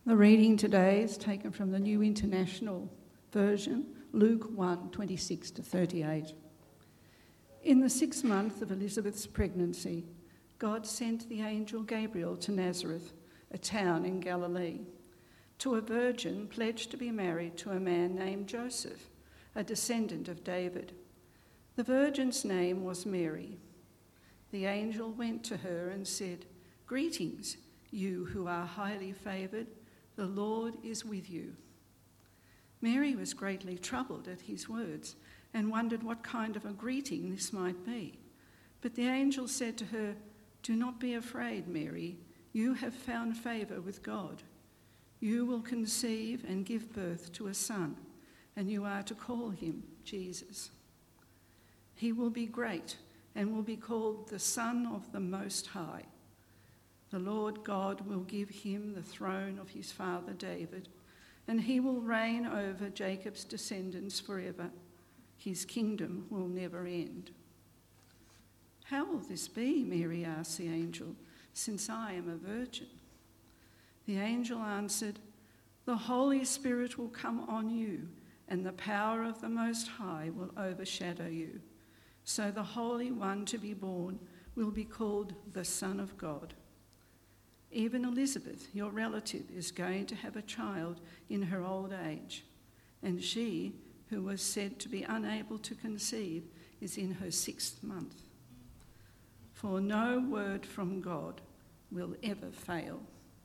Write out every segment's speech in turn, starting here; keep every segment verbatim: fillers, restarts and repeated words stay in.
The reading today is taken from the New International Version, Luke one, twenty-six to thirty-eight. In the sixth month of Elizabeth's pregnancy, God sent the angel Gabriel to Nazareth, a town in Galilee, to a virgin pledged to be married to a man named Joseph, a descendant of David. The virgin's name was Mary. The angel went to her and said, "Greetings, you who are highly favoured. The Lord is with you." Mary was greatly troubled at his words and wondered what kind of a greeting this might be. But the angel said to her, "Do not be afraid, Mary. You have found favour with God. You will conceive and give birth to a son, and you are to call him Jesus. He will be great and will be called the Son of the Most High. The Lord God will give him the throne of his father David, and he will reign over Jacob's descendants forever. His kingdom will never end." "How will this be?" Mary asked the angel, "since I am a virgin?" The angel answered, "The Holy Spirit will come on you, and the power of the Most High will overshadow you. So the Holy One to be born will be called the Son of God. Even Elizabeth, your relative, is going to have a child in her old age, and she, who was said to be unable to conceive, is in her sixth month. For no word from God will ever fail."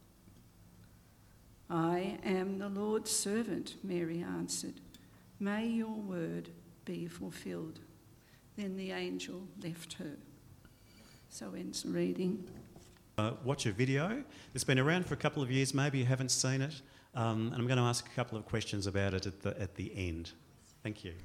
"I am the Lord's servant," Mary answered. "May your word be fulfilled." Then the angel left her. So ends the reading. Uh, watch a video. It's been around for a couple of years. Maybe you haven't seen it. Um, and I'm going to ask a couple of questions about it at the, at the end. Thank you.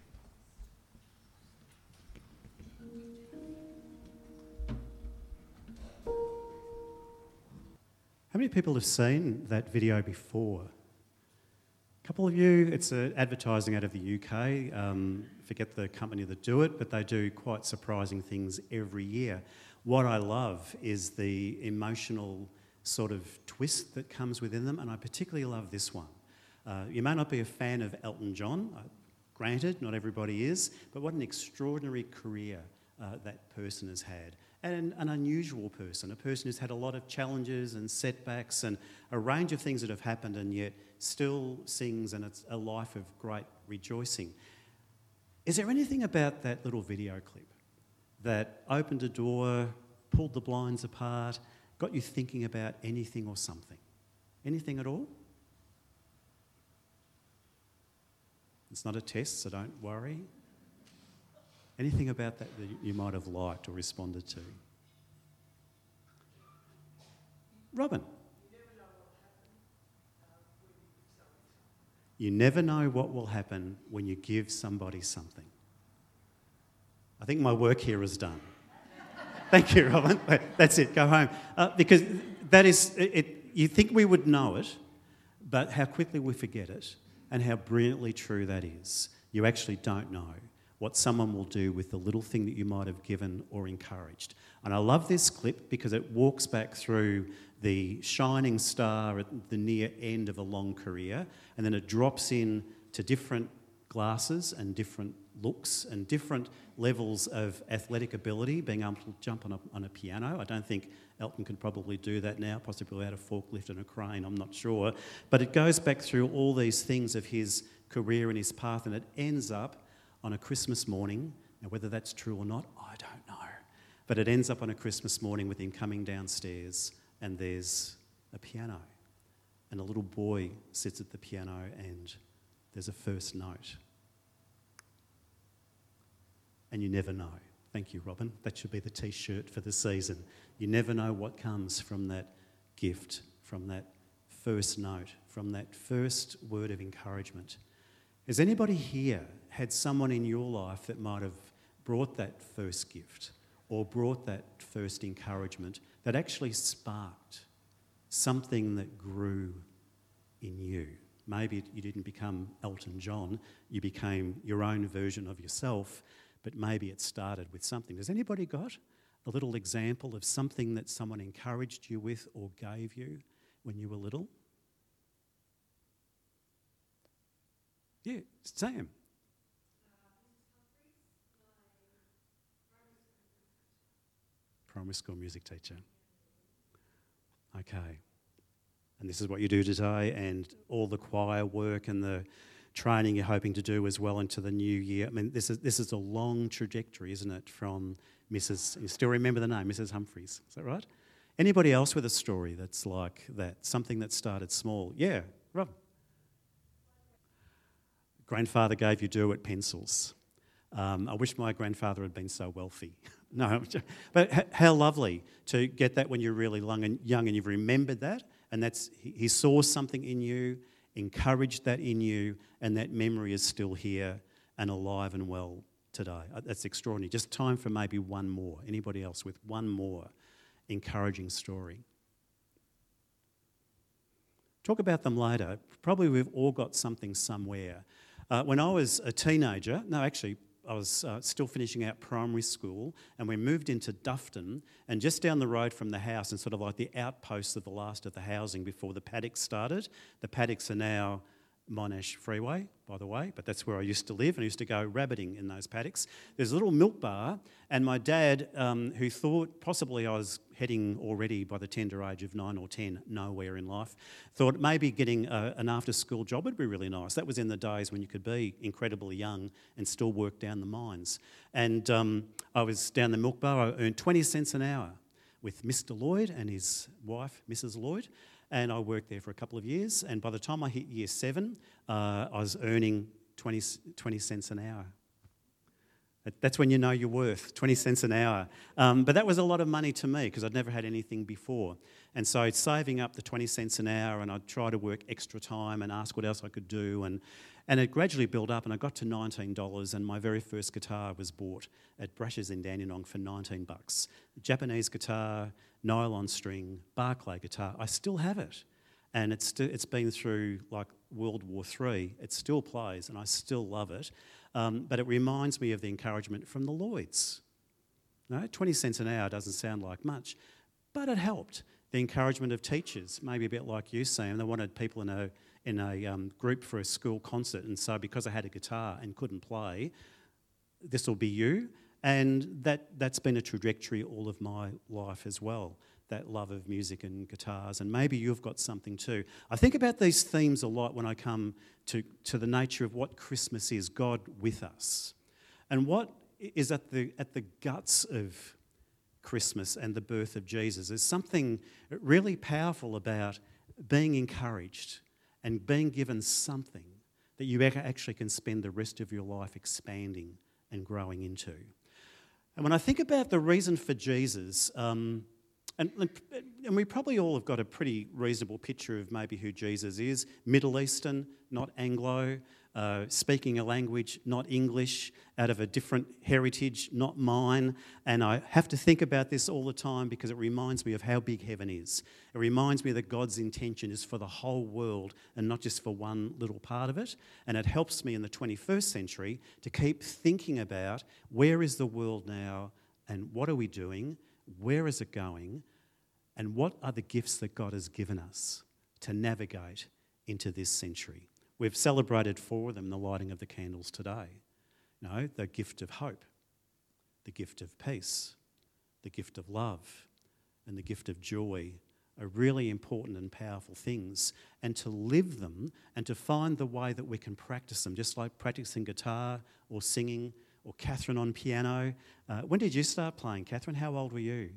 How many people have seen that video before? A couple of you. It's uh, advertising out of the U K. Um, forget the company that do it, but they do quite surprising things every year. What I love is the emotional sort of twist that comes within them, and I particularly love this one. Uh, you may not be a fan of Elton John, uh, granted, not everybody is, but what an extraordinary career uh, that person has had. And an unusual person, a person who's had a lot of challenges and setbacks and a range of things that have happened, and yet still sings, and it's a life of great rejoicing. Is there anything about that little video clip that opened a door, pulled the blinds apart, got you thinking about anything or something? Anything at all? It's not a test, so don't worry. Anything about that that you might have liked or responded to? Robin? You never know what will happen when you give somebody something. I think my work here is done. Thank you, Robin. That's it, go home. Uh, because that is, it, it, you think we would know it, but how quickly we forget it and how brilliantly true that is. You actually don't know what someone will do with the little thing that you might have given or encouraged. And I love this clip because it walks back through the shining star at the near end of a long career, and then it drops in to different glasses and different looks and different levels of athletic ability, being able to jump on a, on a piano. I don't think Elton could probably do that now, possibly without a forklift and a crane, I'm not sure. But it goes back through all these things of his career and his path, and it ends up on a Christmas morning. Now, whether that's true or not, I don't know. But it ends up on a Christmas morning with him coming downstairs, and there's a piano. And a little boy sits at the piano, and there's a first note. And you never know. Thank you, Robin. That should be the T-shirt for the season. You never know what comes from that gift, from that first note, from that first word of encouragement. Has anybody here had someone in your life that might have brought that first gift or brought that first encouragement that actually sparked something that grew in you? Maybe you didn't become Elton John, you became your own version of yourself, but maybe it started with something. Has anybody got a little example of something that someone encouraged you with or gave you when you were little? Yeah, Sam. Primary school music teacher. Okay. And this is what you do today, and all the choir work and the training you're hoping to do as well into the new year. I mean, this is this is a long trajectory, isn't it, from Missus You still remember the name, Missus Humphreys, is that right? Anybody else with a story that's like that, something that started small? Yeah, Rob. Grandfather gave you Derwent pencils. Um, I wish my grandfather had been so wealthy. No, but h- how lovely to get that when you're really young and, young and you've remembered that, and that's he, he saw something in you, encouraged that in you, and that memory is still here and alive and well today. Uh, That's extraordinary. Just time for maybe one more. Anybody else with one more encouraging story? Talk about them later. Probably we've all got something somewhere. Uh, when I was a teenager, no, actually, I was uh, still finishing out primary school, and we moved into Dufton, and just down the road from the house, and sort of like the outposts of the last of the housing before the paddocks started. The paddocks are now Monash Freeway, by the way, but that's where I used to live, and I used to go rabbiting in those paddocks. There's a little milk bar, and my dad, um, who thought possibly I was heading already by the tender age of nine or ten, nowhere in life, thought maybe getting a, an after-school job would be really nice. That was in the days when you could be incredibly young and still work down the mines. And um, I was down the milk bar. I earned twenty cents an hour with Mister Lloyd and his wife, Missus Lloyd. And I worked there for a couple of years, and by the time I hit year seven, uh, I was earning twenty, twenty cents an hour. That's when you know your worth, twenty cents an hour. Um, but that was a lot of money to me because I'd never had anything before. And so saving up the twenty cents an hour, and I'd try to work extra time and ask what else I could do. And, and it gradually built up, and I got to nineteen dollars, and my very first guitar was bought at Brashes in Dandenong for nineteen bucks. Japanese guitar, nylon string, Barclay guitar. I still have it. And it's, st- it's been through like World War Three. It still plays, and I still love it. Um, but it reminds me of the encouragement from the Lloyds. No, twenty cents an hour doesn't sound like much, but it helped. The encouragement of teachers, maybe a bit like you, Sam. They wanted people in a in a um, group for a school concert, and so because I had a guitar and couldn't play, this will be you. And that, that's been a trajectory all of my life as well, that love of music and guitars, and maybe you've got something too. I think about these themes a lot when I come to, to the nature of what Christmas is, God with us. And what is at the, at the guts of Christmas and the birth of Jesus. There's something really powerful about being encouraged and being given something that you actually can spend the rest of your life expanding and growing into. And when I think about the reason for Jesus, um, and, and we probably all have got a pretty reasonable picture of maybe who Jesus is. Middle Eastern, not Anglo, uh, speaking a language, not English, out of a different heritage, not mine. And I have to think about this all the time because it reminds me of how big heaven is. It reminds me that God's intention is for the whole world and not just for one little part of it. And it helps me in the twenty-first century to keep thinking about where is the world now and what are we doing? Where is it going? And what are the gifts that God has given us to navigate into this century? We've celebrated four of them, the lighting of the candles today. You know, the gift of hope, the gift of peace, the gift of love, and the gift of joy are really important and powerful things. And to live them and to find the way that we can practice them, just like practicing guitar or singing or Catherine on piano. Uh, when did you start playing, Catherine? How old were you?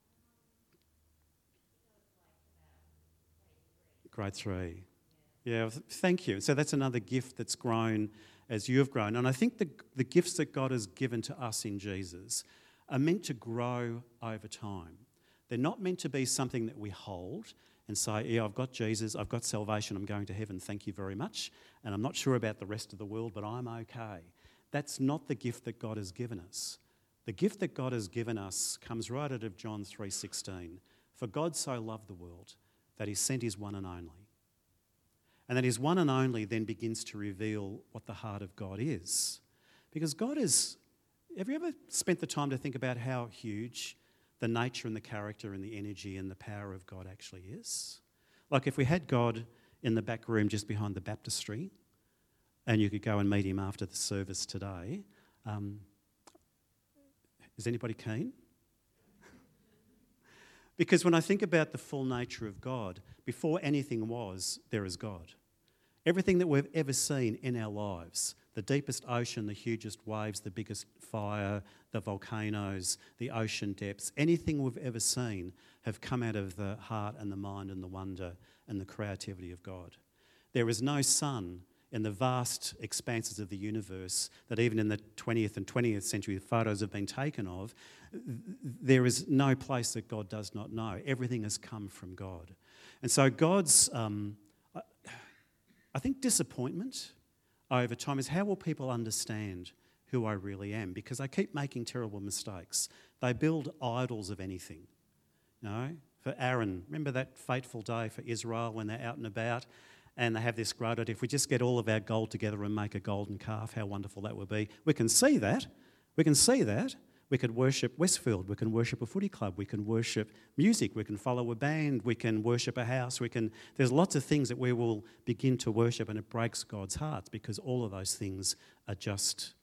Grade three. Yeah, thank you. So that's another gift that's grown as you've grown. And I think the, the gifts that God has given to us in Jesus are meant to grow over time. They're not meant to be something that we hold and say, yeah, I've got Jesus, I've got salvation, I'm going to heaven, thank you very much. And I'm not sure about the rest of the world, but I'm okay. That's not the gift that God has given us. The gift that God has given us comes right out of John three sixteen. For God so loved the world that he sent his one and only. And that his one and only then begins to reveal what the heart of God is. Because God is... Have you ever spent the time to think about how huge the nature and the character and the energy and the power of God actually is? Like if we had God in the back room just behind the baptistry, and you could go and meet him after the service today. Um, is anybody keen? Because when I think about the full nature of God, before anything was, there is God. Everything that we've ever seen in our lives, the deepest ocean, the hugest waves, the biggest fire, the volcanoes, the ocean depths, anything we've ever seen have come out of the heart and the mind and the wonder and the creativity of God. There is no sun in the vast expanses of the universe that even in the twentieth and twentieth century photos have been taken of. There is no place that God does not know. Everything has come from God. And so God's, um, I think, disappointment over time is, how will people understand who I really am? Because I keep making terrible mistakes. They build idols of anything. You know, for Aaron, remember that fateful day for Israel when they're out and about and they have this great idea, if we just get all of our gold together and make a golden calf, how wonderful that would be. We can see that. We can see that. We could worship Westfield. We can worship a footy club. We can worship music. We can follow a band. We can worship a house. We can. There's lots of things that we will begin to worship, and it breaks God's heart because all of those things are just,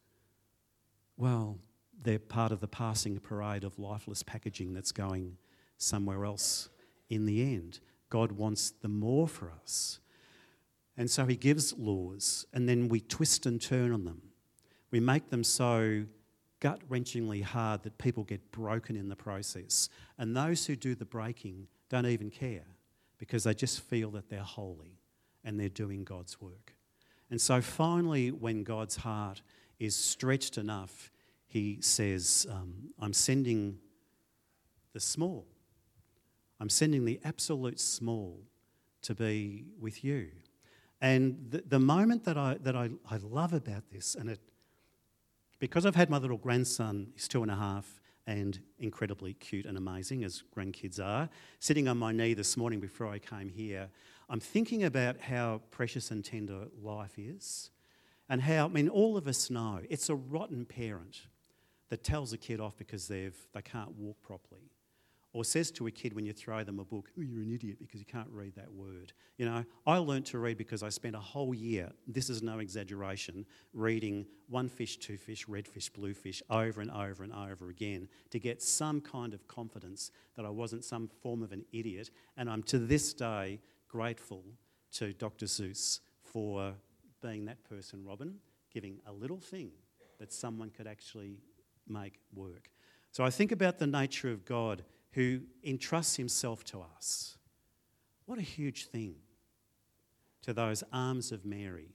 well, they're part of the passing parade of lifeless packaging that's going somewhere else in the end. God wants the more for us. And so he gives laws, and then we twist and turn on them. We make them so gut-wrenchingly hard that people get broken in the process. And those who do the breaking don't even care because they just feel that they're holy and they're doing God's work. And so finally, when God's heart is stretched enough, he says, um, I'm sending the small. I'm sending the absolute small to be with you. And the, the moment that I that I, I love about this, and it, because I've had my little grandson, he's two and a half, and incredibly cute and amazing, as grandkids are, sitting on my knee this morning before I came here, I'm thinking about how precious and tender life is, and how, I mean, all of us know it's a rotten parent that tells a kid off because they've they can't walk properly, or says to a kid when you throw them a book, oh, you're an idiot because you can't read that word. You know, I learnt to read because I spent a whole year, this is no exaggeration, reading One Fish, Two Fish, Red Fish, Blue Fish over and over and over again to get some kind of confidence that I wasn't some form of an idiot. And I'm to this day grateful to Doctor Seuss for being that person, Robin, giving a little thing that someone could actually make work. So I think about the nature of God who entrusts himself to us. What a huge thing. To those arms of Mary,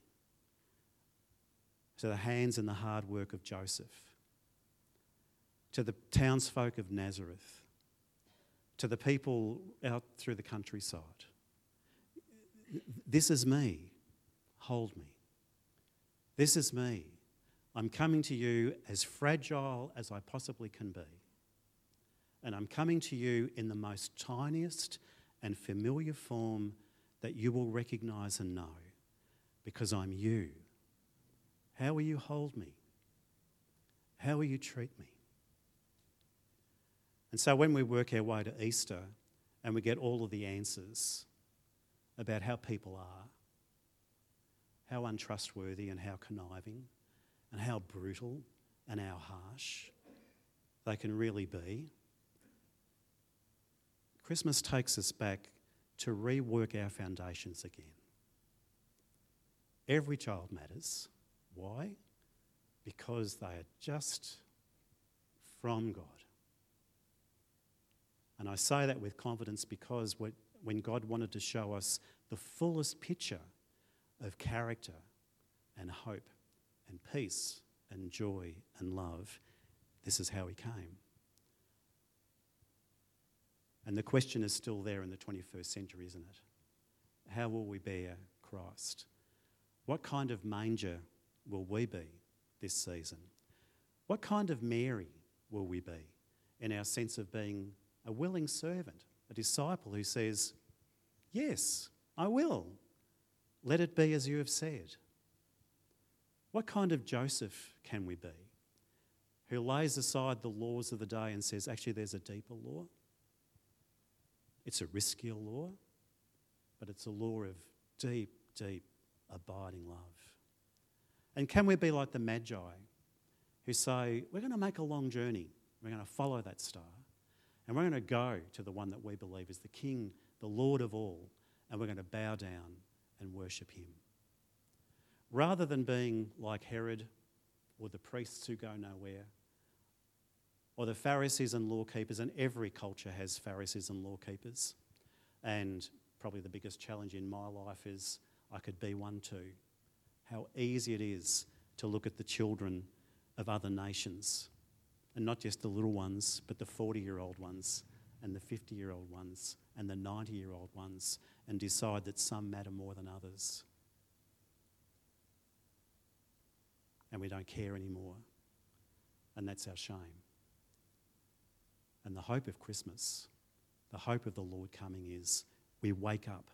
to the hands and the hard work of Joseph, to the townsfolk of Nazareth, to the people out through the countryside. This is me. Hold me. This is me. I'm coming to you as fragile as I possibly can be. And I'm coming to you in the most tiniest and familiar form that you will recognise and know, because I'm you. How will you hold me? How will you treat me? And so when we work our way to Easter and we get all of the answers about how people are, how untrustworthy and how conniving and how brutal and how harsh they can really be, Christmas takes us back to rework our foundations again. Every child matters. Why? Because they are just from God. And I say that with confidence because when God wanted to show us the fullest picture of character and hope and peace and joy and love, this is how he came. And the question is still there in the twenty-first century, isn't it? How will we bear Christ? What kind of manger will we be this season? What kind of Mary will we be in our sense of being a willing servant, a disciple who says, yes, I will. Let it be as you have said. What kind of Joseph can we be, who lays aside the laws of the day and says, actually, there's a deeper law? It's a riskier law, but it's a law of deep, deep, abiding love. And can we be like the Magi who say, we're going to make a long journey, we're going to follow that star, and we're going to go to the one that we believe is the King, the Lord of all, and we're going to bow down and worship him. Rather than being like Herod or the priests who go nowhere, or the Pharisees and law keepers, and every culture has Pharisees and law keepers. And probably the biggest challenge in my life is I could be one too. How easy it is to look at the children of other nations, and not just the little ones, but the forty-year-old ones and the fifty-year-old ones and the ninety-year-old ones, and decide that some matter more than others. And we don't care anymore. And that's our shame. And the hope of Christmas, the hope of the Lord coming is we wake up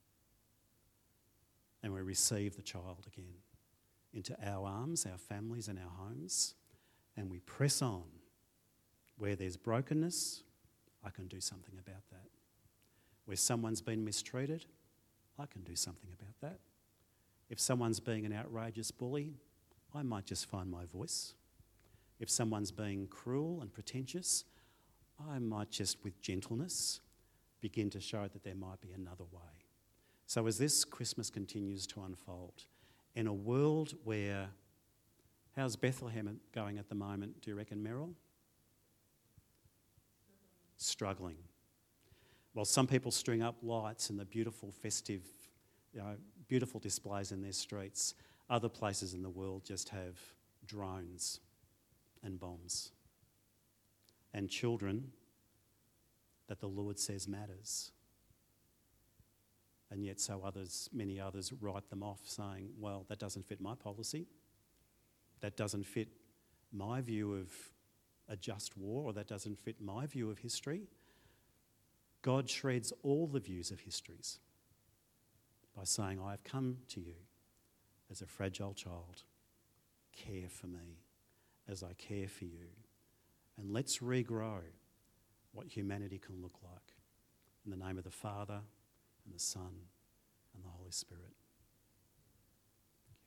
and we receive the child again into our arms, our families and our homes, and we press on. Where there's brokenness, I can do something about that. Where someone's been mistreated, I can do something about that. If someone's being an outrageous bully, I might just find my voice. If someone's being cruel and pretentious, I might just, with gentleness, begin to show that there might be another way. So as this Christmas continues to unfold, in a world where, how's Bethlehem going at the moment, do you reckon, Meryl? Struggling. Well, some people string up lights and the beautiful festive, you know, beautiful displays in their streets. Other places in the world just have drones and bombs. And children that the Lord says matters. And yet so others, many others write them off saying, well, that doesn't fit my policy. That doesn't fit my view of a just war, or that doesn't fit my view of history. God shreds all the views of histories by saying, I have come to you as a fragile child. Care for me as I care for you. And let's regrow what humanity can look like. In the name of the Father, and the Son, and the Holy Spirit.